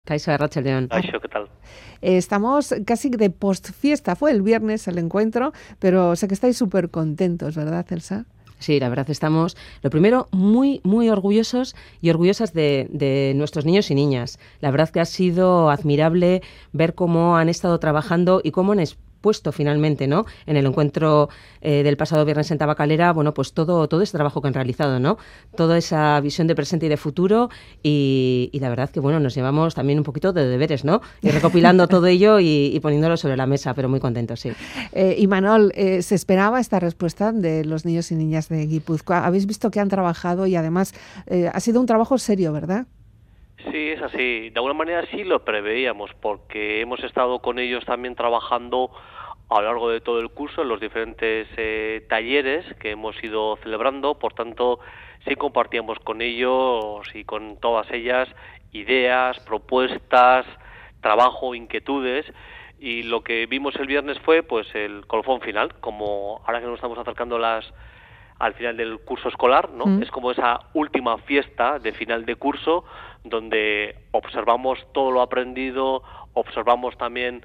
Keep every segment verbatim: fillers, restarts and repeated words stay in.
Kaixo, arratsaldeon. Kaixo, ¿qué tal? Eh, estamos casi de post-fiesta. Fue el viernes el encuentro, pero sé que estáis súper contentos, ¿verdad, Elsa? Sí, la verdad estamos, lo primero, muy, muy orgullosos y orgullosas de, de nuestros niños y niñas. La verdad que ha sido admirable ver cómo han estado trabajando y cómo han puesto finalmente, ¿no?, en el encuentro eh, del pasado viernes en Tabacalera, bueno, pues todo, todo ese trabajo que han realizado, ¿no? Toda esa visión de presente y de futuro y, y la verdad que, bueno, nos llevamos también un poquito de deberes, ¿no? Y recopilando todo ello y, y poniéndolo sobre la mesa, pero muy contentos, sí. Eh, Imanol, eh, ¿se esperaba esta respuesta de los niños y niñas de Guipúzcoa? Habéis visto que han trabajado y además eh, ha sido un trabajo serio, ¿verdad? Sí, es así. De alguna manera sí lo preveíamos, porque hemos estado con ellos también trabajando a lo largo de todo el curso en los diferentes eh, talleres que hemos ido celebrando. Por tanto, sí compartíamos con ellos y con todas ellas ideas, propuestas, trabajo, inquietudes. Y lo que vimos el viernes fue pues el colofón final, como ahora que nos estamos acercando las al final del curso escolar, ¿no? Mm. Es como esa última fiesta de final de curso donde observamos todo lo aprendido, observamos también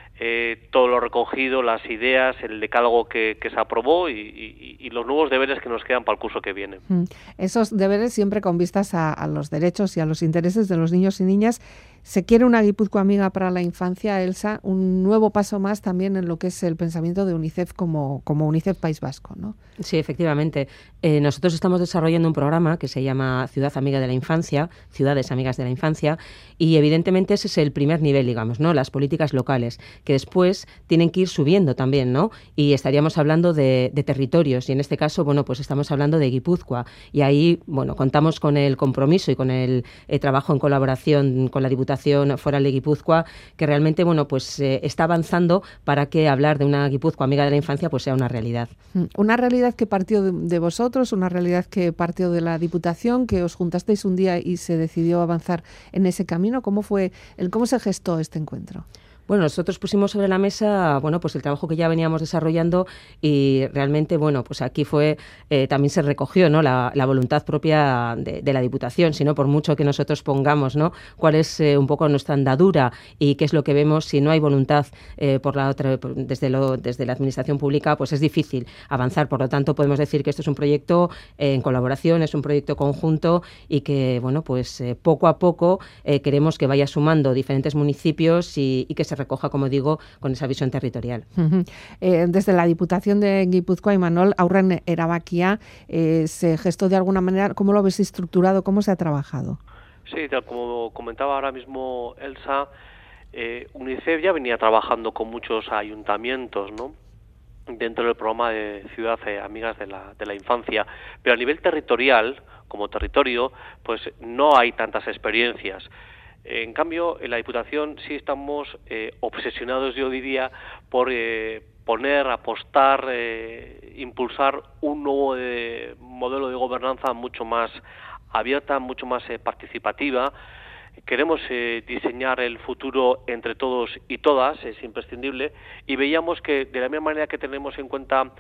eh, todo lo recogido, las ideas, el decálogo que, que se aprobó y, y, y los nuevos deberes que nos quedan para el curso que viene. Mm. Esos deberes siempre con vistas a, a los derechos y a los intereses de los niños y niñas. Se quiere una Guipúzcoa amiga para la infancia, Elsa, un nuevo paso más también en lo que es el pensamiento de UNICEF como, como UNICEF País Vasco, ¿no? Sí, efectivamente. Eh, nosotros estamos desarrollando un programa que se llama Ciudad Amiga de la Infancia, Ciudades Amigas de la Infancia, y evidentemente ese es el primer nivel, digamos, ¿no? Las políticas locales, que después tienen que ir subiendo también, ¿no? Y estaríamos hablando de, de territorios, y en este caso, bueno, pues estamos hablando de Guipúzcoa, y ahí, bueno, contamos con el compromiso y con el eh, trabajo en colaboración con la Diputación Foral de Guipúzcoa, que realmente, bueno, pues eh, está avanzando para que hablar de una Guipúzcoa amiga de la infancia pues sea una realidad. Una realidad que partió de, de vosotros, una realidad que partió de la Diputación, que os juntasteis un día y se decidió avanzar en ese camino. ¿Cómo fue, el, cómo se gestó este encuentro? Bueno, nosotros pusimos sobre la mesa, bueno, pues el trabajo que ya veníamos desarrollando y realmente, bueno, pues aquí fue, eh, también se recogió, ¿no?, la, la voluntad propia de, de la Diputación, sino por mucho que nosotros pongamos, ¿no?, cuál es eh, un poco nuestra andadura y qué es lo que vemos, si no hay voluntad eh, por la otra, por, desde, lo, desde la Administración Pública, pues es difícil avanzar. Por lo tanto, podemos decir que esto es un proyecto eh, en colaboración, es un proyecto conjunto y que, bueno, pues eh, poco a poco eh, queremos que vaya sumando diferentes municipios y, y que se recoja, como digo, con esa visión territorial. Uh-huh. Eh, desde la Diputación de Guipúzcoa, Imanol, Aurren Erabakia, eh, ¿se gestó de alguna manera? ¿Cómo lo habéis estructurado? ¿Cómo se ha trabajado? Sí, tal como comentaba ahora mismo Elsa, eh, UNICEF ya venía trabajando con muchos ayuntamientos, ¿no?, dentro del programa de Ciudad eh, Amigas de la, de la Infancia, pero a nivel territorial, como territorio, pues no hay tantas experiencias. En cambio, en la Diputación sí estamos eh, obsesionados, yo diría, por eh, poner, apostar, eh, impulsar un nuevo eh, modelo de gobernanza mucho más abierta, mucho más eh, participativa. Queremos eh, diseñar el futuro entre todos y todas, es imprescindible, y veíamos que de la misma manera que tenemos en cuenta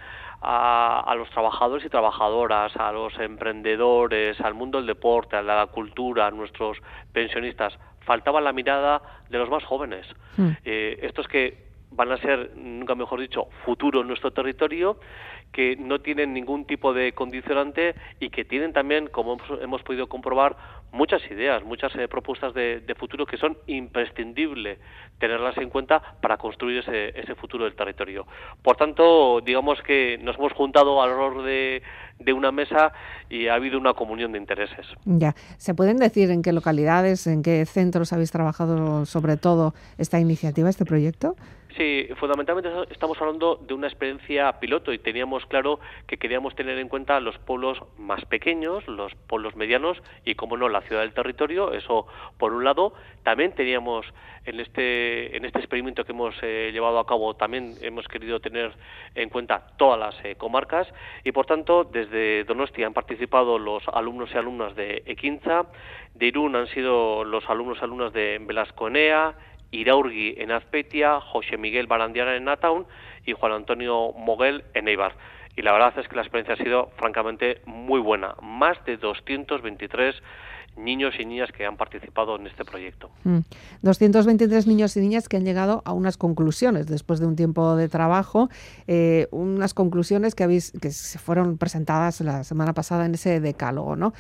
a, a los trabajadores y trabajadoras, a los emprendedores, al mundo del deporte, a la cultura, a nuestros pensionistas, faltaba la mirada de los más jóvenes. Mm. Eh, estos que van a ser, nunca mejor dicho, futuro en nuestro territorio, que no tienen ningún tipo de condicionante y que tienen también, como hemos podido comprobar, muchas ideas, muchas eh, propuestas de, de futuro que son imprescindibles tenerlas en cuenta para construir ese, ese futuro del territorio. Por tanto, digamos que nos hemos juntado alrededor de, de una mesa y ha habido una comunión de intereses. Ya, ¿se pueden decir en qué localidades, en qué centros habéis trabajado sobre todo esta iniciativa, este proyecto? Sí, fundamentalmente estamos hablando de una experiencia piloto y teníamos claro que queríamos tener en cuenta los pueblos más pequeños, los pueblos medianos y, como no, la ciudad del territorio. Eso por un lado. También teníamos en este en este experimento que hemos eh, llevado a cabo, también hemos querido tener en cuenta todas las eh, comarcas y, por tanto, desde Donostia han participado los alumnos y alumnas de Ekintza, de Irún han sido los alumnos y alumnas de Belasco-Enea, Iraurgi en Azpeitia, José Miguel Barandiara en Nataun y Juan Antonio Moguel en Eibar. Y la verdad es que la experiencia ha sido francamente muy buena. Más de doscientos veintitrés niños y niñas que han participado en este proyecto. Mm. doscientos veintitrés niños y niñas que han llegado a unas conclusiones después de un tiempo de trabajo, eh, unas conclusiones que, habéis, que se fueron presentadas la semana pasada en ese decálogo, ¿no?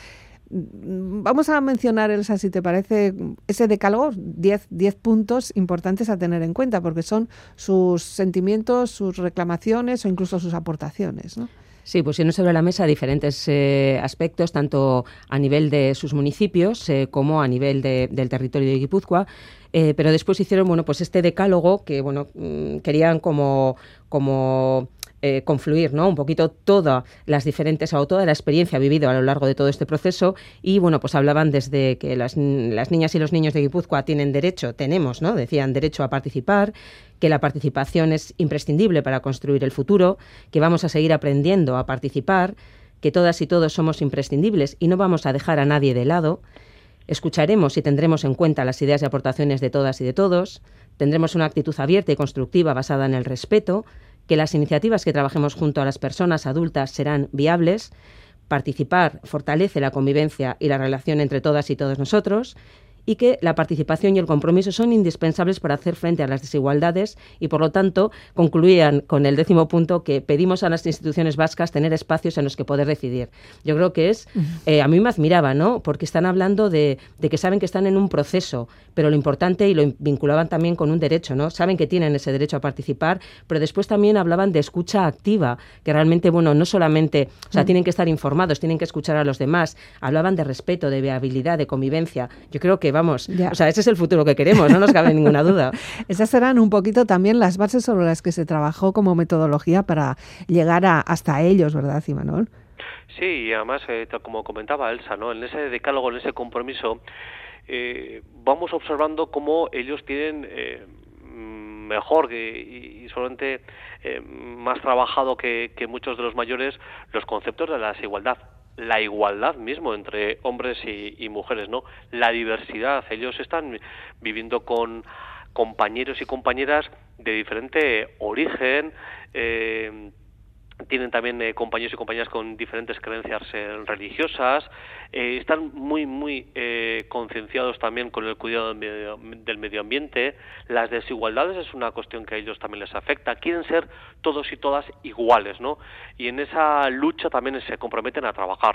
Vamos a mencionar, Elsa, si te parece, ese decálogo, diez puntos importantes a tener en cuenta, porque son sus sentimientos, sus reclamaciones o incluso sus aportaciones, ¿no? Sí, pusieron sobre la mesa diferentes eh, aspectos, tanto a nivel de sus municipios eh, como a nivel de, del territorio de Guipúzcoa, eh, pero después hicieron, bueno, pues este decálogo que, bueno, mmm, querían como, como eh, confluir, ¿no? Un poquito todas las diferentes, o toda la experiencia vivida a lo largo de todo este proceso y, bueno, pues hablaban desde que las, las niñas y los niños de Guipúzcoa tienen derecho, tenemos, ¿no? Decían derecho a participar, que la participación es imprescindible para construir el futuro, que vamos a seguir aprendiendo a participar, que todas y todos somos imprescindibles y no vamos a dejar a nadie de lado. Escucharemos y tendremos en cuenta las ideas y aportaciones de todas y de todos. Tendremos una actitud abierta y constructiva basada en el respeto, que las iniciativas que trabajemos junto a las personas adultas serán viables. Participar fortalece la convivencia y la relación entre todas y todos nosotros, y que la participación y el compromiso son indispensables para hacer frente a las desigualdades y, por lo tanto, concluían con el décimo punto que pedimos a las instituciones vascas tener espacios en los que poder decidir. Yo creo que es, eh, a mí me admiraba, ¿no? Porque están hablando de, de que saben que están en un proceso, pero lo importante, y lo vinculaban también con un derecho, ¿no? Saben que tienen ese derecho a participar, pero después también hablaban de escucha activa, que realmente, bueno, no solamente, o sea, tienen que estar informados, tienen que escuchar a los demás, hablaban de respeto, de viabilidad, de convivencia. Yo creo que vamos, ya. O sea, ese es el futuro que queremos, no nos cabe ninguna duda. Esas serán un poquito también las bases sobre las que se trabajó como metodología para llegar a, hasta ellos, ¿verdad, Imanol? Sí, y además, eh, como comentaba Elsa, ¿no? En ese decálogo, en ese compromiso, eh, vamos observando cómo ellos tienen eh, mejor que, y, y solamente eh, más trabajado que, que muchos de los mayores los conceptos de la desigualdad. La igualdad mismo entre hombres y, y mujeres, ¿no? La diversidad. Ellos están viviendo con compañeros y compañeras de diferente origen, eh, tienen también eh, compañeros y compañeras con diferentes creencias eh, religiosas, eh, están muy, muy eh, concienciados también con el cuidado del medio, del medio ambiente. Las desigualdades es una cuestión que a ellos también les afecta. Quieren ser todos y todas iguales, ¿no? Y en esa lucha también se comprometen a trabajar.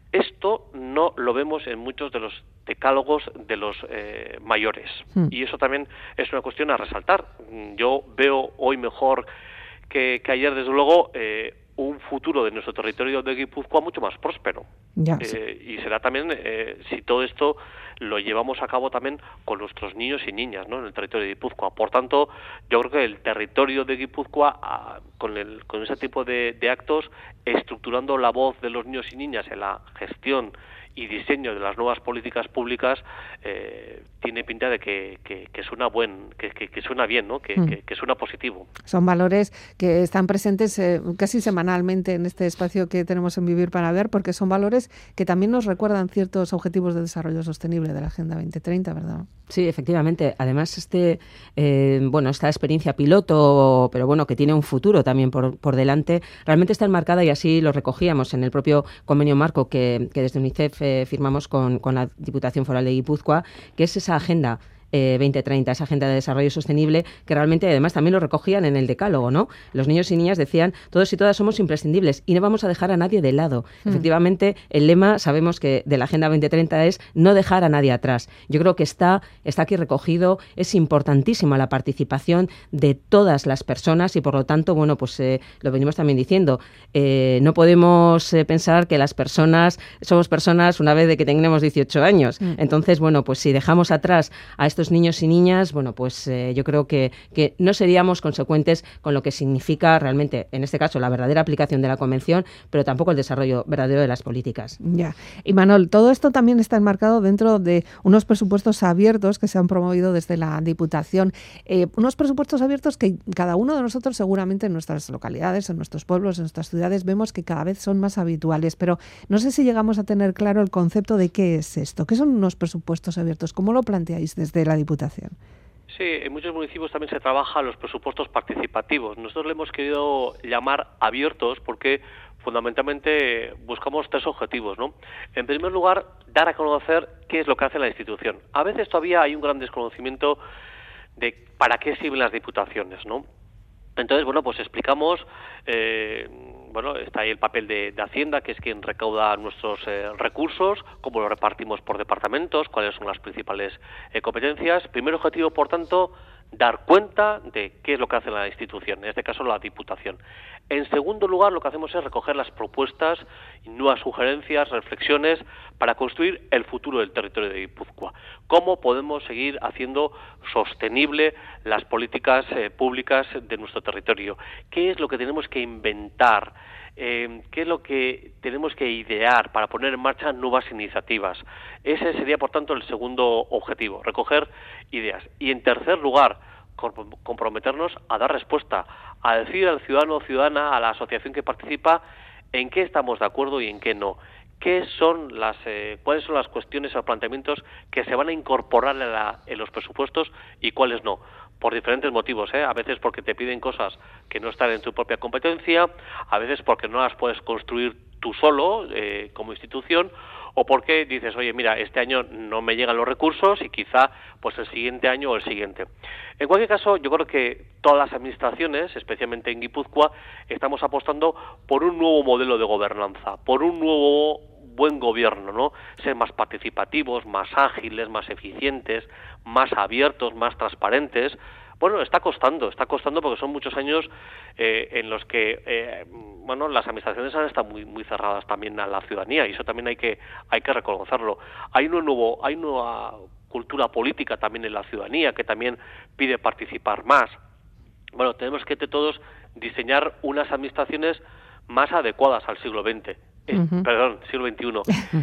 Esto no lo vemos en muchos de los decálogos de los eh, mayores. Mm. Y eso también es una cuestión a resaltar. Yo veo hoy mejor Que, que ayer, desde luego, eh, un futuro de nuestro territorio de Guipúzcoa mucho más próspero. Ya, eh, sí. Y será también, eh, si todo esto lo llevamos a cabo también con nuestros niños y niñas, ¿no?, en el territorio de Guipúzcoa. Por tanto, yo creo que el territorio de Guipúzcoa, a, con, el, con ese tipo de, de actos, estructurando la voz de los niños y niñas en la gestión y diseño de las nuevas políticas públicas, eh, tiene pinta de que, que, que suena buen, que, que, que suena bien, ¿no? Que, mm. que, que suena positivo. Son valores que están presentes eh, casi semanalmente en este espacio que tenemos en Vivir para Ver, porque son valores que también nos recuerdan ciertos objetivos de desarrollo sostenible de la Agenda veinte treinta, ¿verdad? Sí, efectivamente. Además, este, eh, bueno, esta experiencia piloto, pero bueno, que tiene un futuro también por, por delante, realmente está enmarcada, y así lo recogíamos en el propio convenio marco que, que desde UNICEF eh, firmamos con, con la Diputación Foral de Guipúzcoa, que es esa agenda Eh, veinte treinta, esa agenda de desarrollo sostenible, que realmente además también lo recogían en el decálogo, ¿no? Los niños y niñas decían, todos y todas somos imprescindibles y no vamos a dejar a nadie de lado. Mm. Efectivamente, el lema, sabemos que de la agenda veinte treinta es no dejar a nadie atrás. Yo creo que está, está aquí recogido, es importantísima la participación de todas las personas y, por lo tanto, bueno, pues eh, lo venimos también diciendo, eh, no podemos eh, pensar que las personas somos personas una vez de que tengamos dieciocho años. Mm. Entonces, bueno, pues si dejamos atrás a estos estos niños y niñas, bueno, pues eh, yo creo que, que no seríamos consecuentes con lo que significa realmente, en este caso, la verdadera aplicación de la Convención, pero tampoco el desarrollo verdadero de las políticas. Ya. Imanol, todo esto también está enmarcado dentro de unos presupuestos abiertos que se han promovido desde la Diputación. Eh, unos presupuestos abiertos que cada uno de nosotros seguramente en nuestras localidades, en nuestros pueblos, en nuestras ciudades, vemos que cada vez son más habituales, pero no sé si llegamos a tener claro el concepto de qué es esto. ¿Qué son unos presupuestos abiertos? ¿Cómo lo planteáis desde la Diputación? Sí, en muchos municipios también se trabaja los presupuestos participativos. Nosotros le hemos querido llamar abiertos porque fundamentalmente buscamos tres objetivos, ¿no? En primer lugar, dar a conocer qué es lo que hace la institución. A veces todavía hay un gran desconocimiento de para qué sirven las diputaciones, ¿no? Entonces, bueno, pues explicamos, eh, bueno, está ahí el papel de, de Hacienda, que es quien recauda nuestros eh, recursos, cómo los repartimos por departamentos, cuáles son las principales eh, competencias. Primer objetivo, por tanto, dar cuenta de qué es lo que hace la institución, en este caso la Diputación. En segundo lugar, lo que hacemos es recoger las propuestas, nuevas sugerencias, reflexiones para construir el futuro del territorio de Guipúzcoa. Cómo podemos seguir haciendo sostenible las políticas eh, públicas de nuestro territorio. ¿Qué es lo que tenemos que inventar? Eh, ¿Qué es lo que tenemos que idear para poner en marcha nuevas iniciativas? Ese sería, por tanto, el segundo objetivo, recoger ideas. Y, en tercer lugar, comprometernos a dar respuesta, a decir al ciudadano o ciudadana, a la asociación que participa, en qué estamos de acuerdo y en qué no. ¿Qué son las, eh, cuáles son las cuestiones o planteamientos que se van a incorporar en, la, en los presupuestos y cuáles no? Por diferentes motivos, ¿eh? A veces porque te piden cosas que no están en tu propia competencia, a veces porque no las puedes construir tú solo eh, como institución, o porque dices, oye, mira, este año no me llegan los recursos y quizá pues el siguiente año o el siguiente. En cualquier caso, yo creo que todas las administraciones, especialmente en Guipúzcoa, estamos apostando por un nuevo modelo de gobernanza, por un nuevo buen gobierno, ¿no? Ser más participativos, más ágiles, más eficientes, más abiertos, más transparentes. Bueno, está costando, está costando porque son muchos años eh, en los que eh, bueno, las administraciones han estado muy muy cerradas también a la ciudadanía, y eso también hay que hay que reconocerlo. Hay un nuevo hay una nueva cultura política también en la ciudadanía que también pide participar más. Bueno, tenemos que entre todos diseñar unas administraciones más adecuadas al siglo veinte, eh, uh-huh. perdón, siglo veintiuno.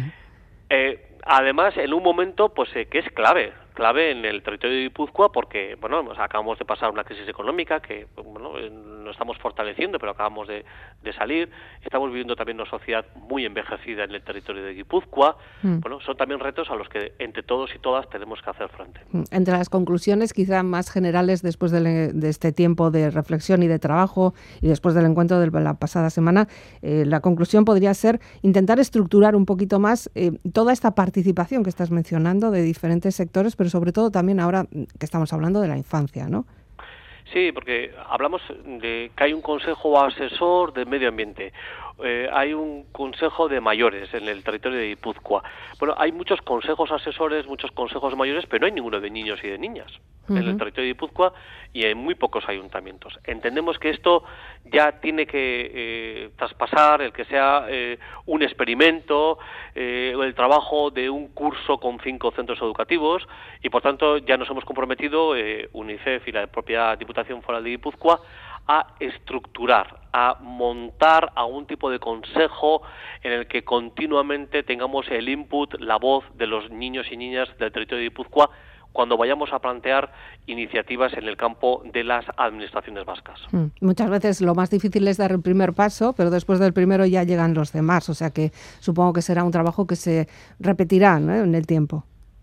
eh, además, en un momento pues eh, que es clave. clave en el territorio de Guipúzcoa porque, bueno, pues acabamos de pasar una crisis económica que, bueno, nos estamos fortaleciendo, pero acabamos de, de salir. Estamos viviendo también una sociedad muy envejecida en el territorio de Guipúzcoa. Mm. Bueno, son también retos a los que entre todos y todas tenemos que hacer frente. Entre las conclusiones quizá más generales después de, de este tiempo de reflexión y de trabajo y después del encuentro de la pasada semana, eh, la conclusión podría ser intentar estructurar un poquito más eh, toda esta participación que estás mencionando de diferentes sectores, pero sobre todo también ahora que estamos hablando de la infancia, ¿no? Sí, porque hablamos de que hay un consejo asesor de medio ambiente, eh, hay un consejo de mayores en el territorio de Guipúzcoa. Bueno, hay muchos consejos asesores, muchos consejos mayores, pero no hay ninguno de niños y de niñas uh-huh. en el territorio de Guipúzcoa y en muy pocos ayuntamientos. Entendemos que esto ya tiene que eh, traspasar el que sea eh, un experimento, eh, el trabajo de un curso con cinco centros educativos, y por tanto ya nos hemos comprometido, eh, UNICEF y la propia Diputación Foral de Guipúzcoa, a estructurar, a montar algún tipo de consejo en el que continuamente tengamos el input, la voz de los niños y niñas del territorio de Guipúzcoa cuando vayamos a plantear iniciativas en el campo de las administraciones vascas. Mm. Muchas veces lo más difícil es dar el primer paso, pero después del primero ya llegan los demás, o sea que supongo que será un trabajo que se repetirá, ¿no?, en el tiempo.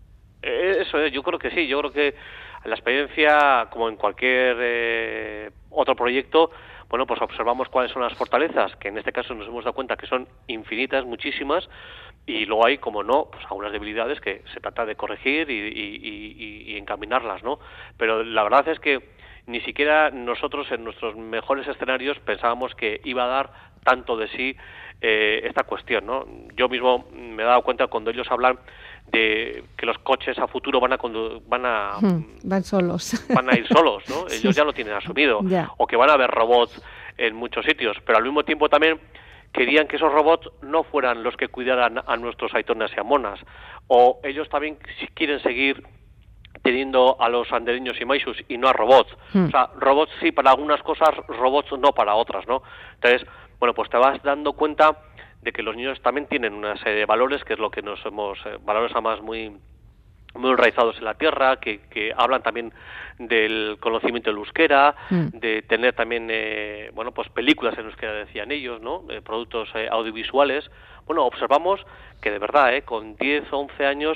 Eso es, yo creo que sí, yo creo que la experiencia, como en cualquier eh, otro proyecto, bueno, pues observamos cuáles son las fortalezas, que en este caso nos hemos dado cuenta que son infinitas, muchísimas, y luego hay, como no, pues algunas debilidades que se trata de corregir y, y, y, y encaminarlas, ¿no? Pero la verdad es que ni siquiera nosotros en nuestros mejores escenarios pensábamos que iba a dar tanto de sí eh, esta cuestión, ¿no? Yo mismo me he dado cuenta cuando ellos hablan de que los coches a futuro van a condu- van a hmm, van solos van a ir solos, ¿no? Ellos sí. ya lo tienen asumido, yeah. o que van a haber robots en muchos sitios, pero al mismo tiempo también querían que esos robots no fueran los que cuidaran a nuestros aitonas y amonas, o ellos también quieren seguir teniendo a los andereños y maixus y no a robots. Hmm. O sea, robots sí para algunas cosas, robots no para otras, ¿no? Entonces, bueno, pues te vas dando cuenta de que los niños también tienen una serie de valores, que es lo que nos hemos, eh, valores además muy muy enraizados en la tierra, que, que hablan también del conocimiento del euskera, mm. de tener también, eh, bueno, pues películas en euskera, decían ellos, ¿no?, eh, productos eh, audiovisuales. Bueno, observamos que de verdad, eh, con diez, once años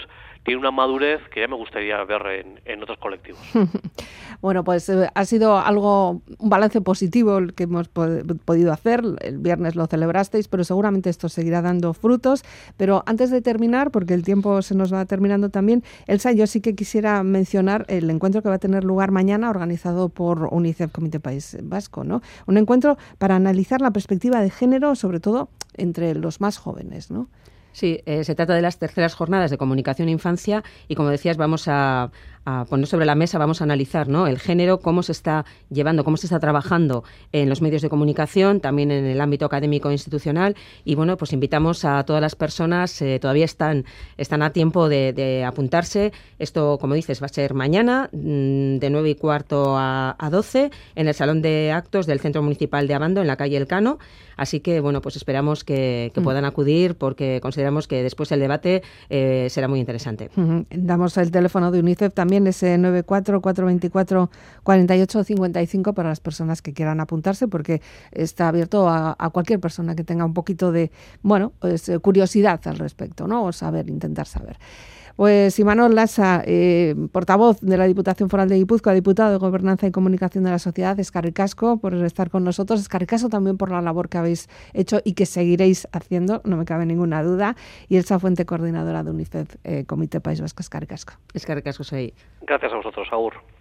tiene una madurez que ya me gustaría ver en, en otros colectivos. Bueno, pues eh, ha sido algo, un balance positivo el que hemos pod- podido hacer. El viernes lo celebrasteis, pero seguramente esto seguirá dando frutos. Pero antes de terminar, porque el tiempo se nos va terminando también, Elsa, yo sí que quisiera mencionar el encuentro que va a tener lugar mañana, organizado por UNICEF Comité País Vasco, ¿no? Un encuentro para analizar la perspectiva de género, sobre todo entre los más jóvenes, ¿no? Sí, eh, se trata de las terceras jornadas de comunicación e infancia y, como decías, vamos a, a poner sobre la mesa, vamos a analizar, ¿no?, el género, cómo se está llevando, cómo se está trabajando en los medios de comunicación, también en el ámbito académico e institucional. Y bueno, pues invitamos a todas las personas, eh, todavía están, están a tiempo de, de apuntarse. Esto, como dices, va a ser mañana de nueve y cuarto a, a doce en el Salón de Actos del Centro Municipal de Abando, en la calle Elcano. Así que, bueno, pues esperamos que, que puedan acudir, porque consideramos que después el debate eh, será muy interesante. Uh-huh. Damos el teléfono de UNICEF también, ese nueve cuatro cuatro veinticuatro cuarenta y ocho cincuenta y cinco, para las personas que quieran apuntarse, porque está abierto a, a cualquier persona que tenga un poquito de, bueno, pues curiosidad al respecto, ¿no? O saber, intentar saber. Pues Imanol Lasa, eh, portavoz de la Diputación Foral de Guipúzcoa, diputado de Gobernanza y Comunicación de la Sociedad, eskerrik asko por estar con nosotros, eskerrik asko también por la labor que habéis hecho y que seguiréis haciendo, no me cabe ninguna duda, y Elsa Fuente, coordinadora de UNICEF eh, Comité País Vasco, eskerrik asko. Eskerrik asko, soy. Gracias a vosotros, Agur.